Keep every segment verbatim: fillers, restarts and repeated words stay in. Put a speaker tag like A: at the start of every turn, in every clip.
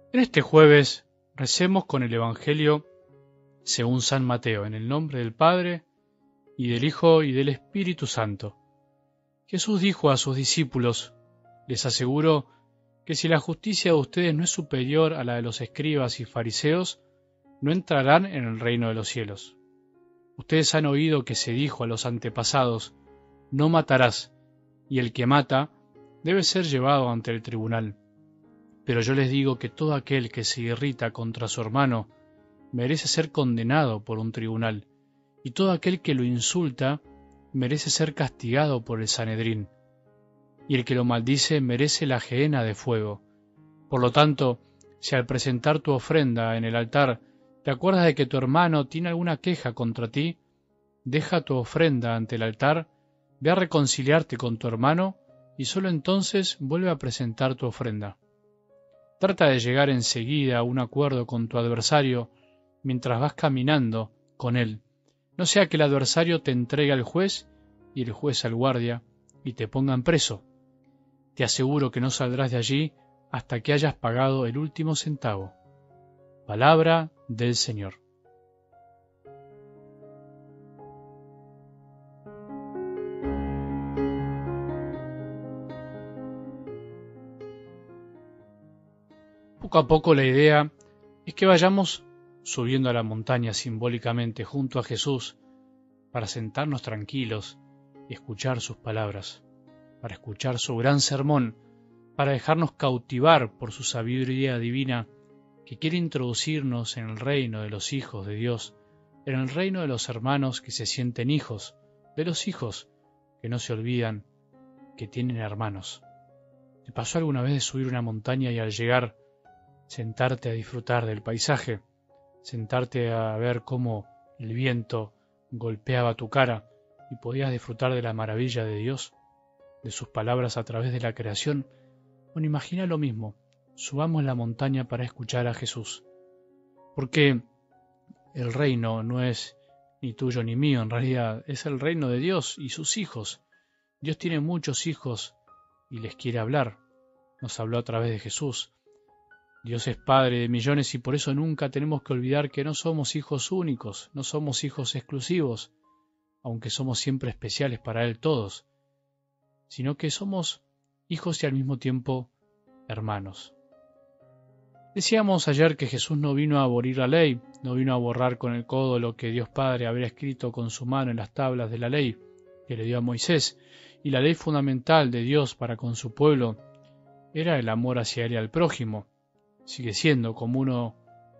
A: En este jueves recemos con el Evangelio según San Mateo, en el nombre del Padre, y del Hijo, y del Espíritu Santo. Jesús dijo a sus discípulos, les aseguro que si la justicia de ustedes no es superior a la de los escribas y fariseos, no entrarán en el reino de los cielos. Ustedes han oído que se dijo a los antepasados, no matarás, y el que mata debe ser llevado ante el tribunal. Pero yo les digo que todo aquel que se irrita contra su hermano merece ser condenado por un tribunal, y todo aquel que lo insulta merece ser castigado por el Sanedrín, y el que lo maldice merece la gehenna de fuego. Por lo tanto, si al presentar tu ofrenda en el altar te acuerdas de que tu hermano tiene alguna queja contra ti, deja tu ofrenda ante el altar, ve a reconciliarte con tu hermano, y sólo entonces vuelve a presentar tu ofrenda. Trata de llegar enseguida a un acuerdo con tu adversario mientras vas caminando con él. No sea que el adversario te entregue al juez y el juez al guardia y te pongan preso. Te aseguro que no saldrás de allí hasta que hayas pagado el último centavo. Palabra del Señor. Poco a poco la idea es que vayamos subiendo a la montaña simbólicamente junto a Jesús para sentarnos tranquilos y escuchar sus palabras, para escuchar su gran sermón, para dejarnos cautivar por su sabiduría divina que quiere introducirnos en el reino de los hijos de Dios, en el reino de los hermanos que se sienten hijos, de los hijos que no se olvidan que tienen hermanos. ¿Te pasó alguna vez de subir una montaña y al llegar sentarte a disfrutar del paisaje, sentarte a ver cómo el viento golpeaba tu cara y podías disfrutar de la maravilla de Dios, de sus palabras a través de la creación? Bueno, imagina lo mismo, subamos la montaña para escuchar a Jesús, porque el reino no es ni tuyo ni mío, en realidad es el reino de Dios y sus hijos. Dios tiene muchos hijos y les quiere hablar, nos habló a través de Jesús. Dios es Padre de millones y por eso nunca tenemos que olvidar que no somos hijos únicos, no somos hijos exclusivos, aunque somos siempre especiales para Él todos, sino que somos hijos y al mismo tiempo hermanos. Decíamos ayer que Jesús no vino a abolir la ley, no vino a borrar con el codo lo que Dios Padre habría escrito con su mano en las tablas de la ley que le dio a Moisés, y la ley fundamental de Dios para con su pueblo era el amor hacia Él y al prójimo. Sigue siendo como uno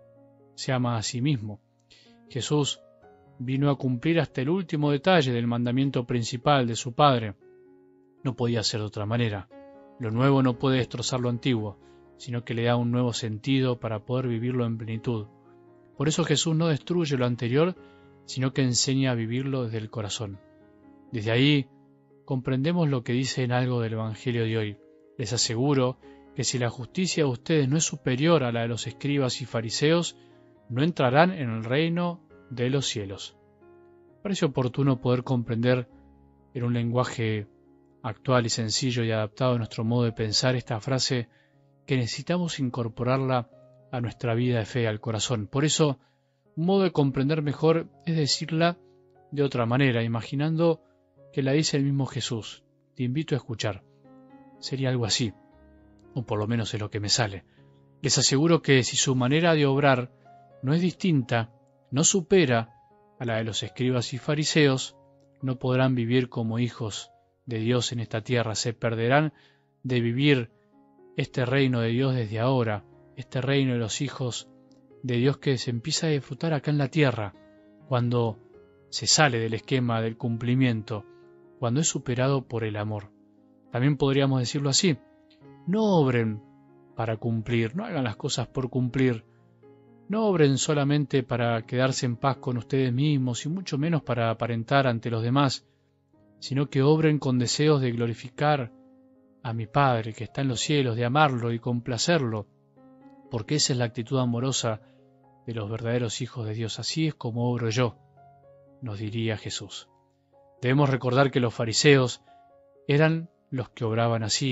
A: se ama a sí mismo. Jesús vino a cumplir hasta el último detalle del mandamiento principal de su Padre. No podía ser de otra manera. Lo nuevo no puede destrozar lo antiguo, sino que le da un nuevo sentido para poder vivirlo en plenitud. Por eso Jesús no destruye lo anterior, sino que enseña a vivirlo desde el corazón. Desde ahí comprendemos lo que dice en algo del Evangelio de hoy. Les aseguro que si la justicia de ustedes no es superior a la de los escribas y fariseos, no entrarán en el reino de los cielos. Parece oportuno poder comprender en un lenguaje actual y sencillo y adaptado a nuestro modo de pensar esta frase que necesitamos incorporarla a nuestra vida de fe, al corazón. Por eso, un modo de comprender mejor es decirla de otra manera, imaginando que la dice el mismo Jesús. Te invito a escuchar. Sería algo así, o por lo menos es lo que me sale. Les aseguro que si su manera de obrar no es distinta, no supera a la de los escribas y fariseos, no podrán vivir como hijos de Dios en esta tierra, se perderán de vivir este reino de Dios desde ahora, este reino de los hijos de Dios que se empieza a disfrutar acá en la tierra, cuando se sale del esquema del cumplimiento, cuando es superado por el amor. También podríamos decirlo así, no obren para cumplir, no hagan las cosas por cumplir, no obren solamente para quedarse en paz con ustedes mismos y mucho menos para aparentar ante los demás, sino que obren con deseos de glorificar a mi Padre que está en los cielos, de amarlo y complacerlo, porque esa es la actitud amorosa de los verdaderos hijos de Dios. Así es como obro yo, nos diría Jesús. Debemos recordar que los fariseos eran los que obraban así,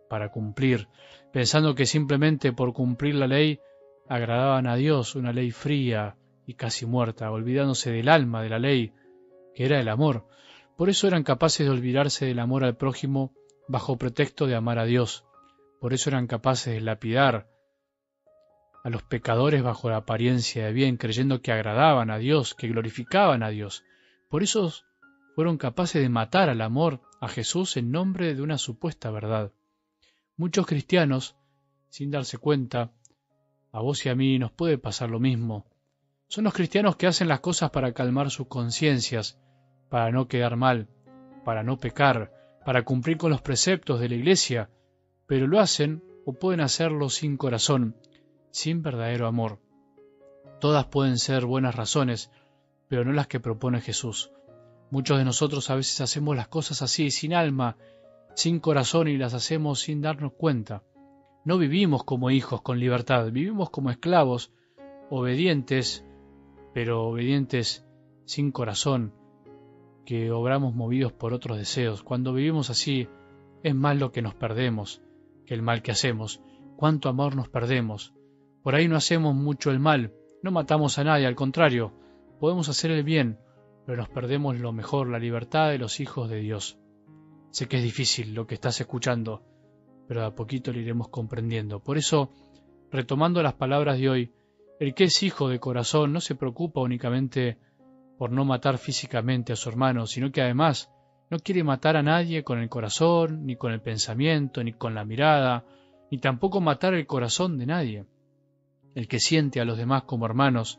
A: para cumplir, pensando que simplemente por cumplir la ley agradaban a Dios, una ley fría y casi muerta, olvidándose del alma de la ley, que era el amor. Por eso eran capaces de olvidarse del amor al prójimo bajo pretexto de amar a Dios. Por eso eran capaces de lapidar a los pecadores bajo la apariencia de bien, creyendo que agradaban a Dios, que glorificaban a Dios. Por eso fueron capaces de matar al amor a Jesús en nombre de una supuesta verdad. Muchos cristianos, sin darse cuenta, a vos y a mí nos puede pasar lo mismo. Son los cristianos que hacen las cosas para calmar sus conciencias, para no quedar mal, para no pecar, para cumplir con los preceptos de la Iglesia, pero lo hacen o pueden hacerlo sin corazón, sin verdadero amor. Todas pueden ser buenas razones, pero no las que propone Jesús. Muchos de nosotros a veces hacemos las cosas así, sin alma, sin corazón, y las hacemos sin darnos cuenta. No vivimos como hijos con libertad, vivimos como esclavos, obedientes, pero obedientes sin corazón, que obramos movidos por otros deseos. Cuando vivimos así, es más lo que nos perdemos que el mal que hacemos. Cuánto amor nos perdemos. Por ahí no hacemos mucho el mal, no matamos a nadie, al contrario, podemos hacer el bien, pero nos perdemos lo mejor, la libertad de los hijos de Dios. Sé que es difícil lo que estás escuchando, pero de a poquito lo iremos comprendiendo. Por eso, retomando las palabras de hoy, el que es hijo de corazón no se preocupa únicamente por no matar físicamente a su hermano, sino que además no quiere matar a nadie con el corazón, ni con el pensamiento, ni con la mirada, ni tampoco matar el corazón de nadie. El que siente a los demás como hermanos,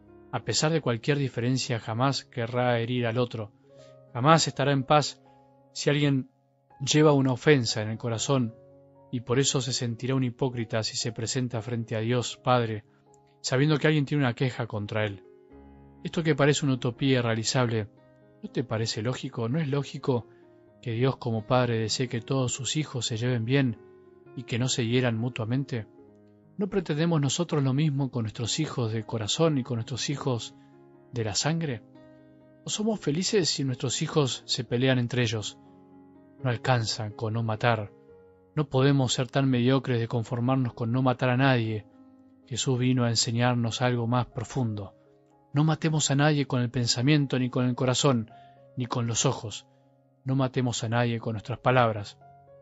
A: a pesar de cualquier diferencia, jamás querrá herir al otro, jamás estará en paz si alguien lleva una ofensa en el corazón, y por eso se sentirá un hipócrita si se presenta frente a Dios Padre, sabiendo que alguien tiene una queja contra él. Esto que parece una utopía irrealizable, ¿no te parece lógico? ¿No es lógico que Dios como Padre desee que todos sus hijos se lleven bien y que no se hieran mutuamente? ¿No pretendemos nosotros lo mismo con nuestros hijos de corazón y con nuestros hijos de la sangre? ¿O somos felices si nuestros hijos se pelean entre ellos? No alcanza con no matar. No podemos ser tan mediocres de conformarnos con no matar a nadie. Jesús vino a enseñarnos algo más profundo. No matemos a nadie con el pensamiento, ni con el corazón, ni con los ojos. No matemos a nadie con nuestras palabras.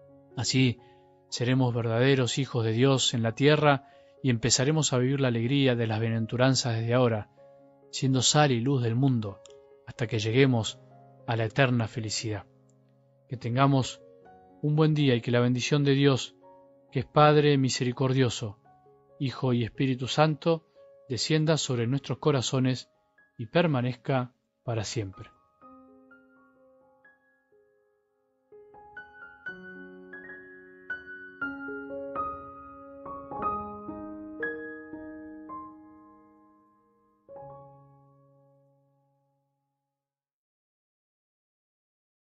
A: Así seremos verdaderos hijos de Dios en la tierra y empezaremos a vivir la alegría de las bienaventuranzas desde ahora, siendo sal y luz del mundo, hasta que lleguemos a la eterna felicidad. Que tengamos un buen día y que la bendición de Dios, que es Padre misericordioso, Hijo y Espíritu Santo, descienda sobre nuestros corazones y permanezca para siempre.